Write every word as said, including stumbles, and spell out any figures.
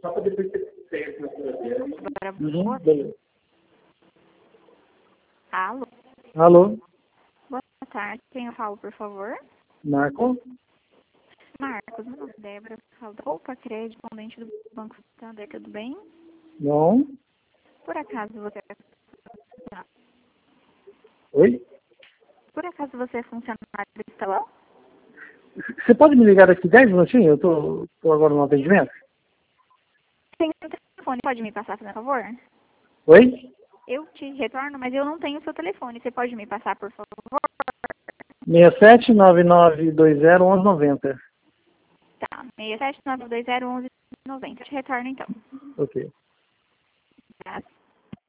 Só para depois ter Agora, Uhum, boa... beleza. Alô? Alô, Boa tarde. Quem eu falo, por favor? Marco? Marcos, meu nome é Débora. Eu falo da Opa Crédito, correspondente do Banco Santander, tudo bem? Não. Por acaso você é... Oi? Por acaso você é funcionário do salão? Você pode me ligar daqui dez minutinhos? Eu tô, tô agora no atendimento. Tem um telefone, pode me passar, por favor? Oi? Eu te retorno, mas eu não tenho o seu telefone. Você pode me passar, por favor? seis sete nove nove dois zero um um nove zero. Tá, seis sete nove dois zero um um nove zero. Te retorno, então. Ok. Tá.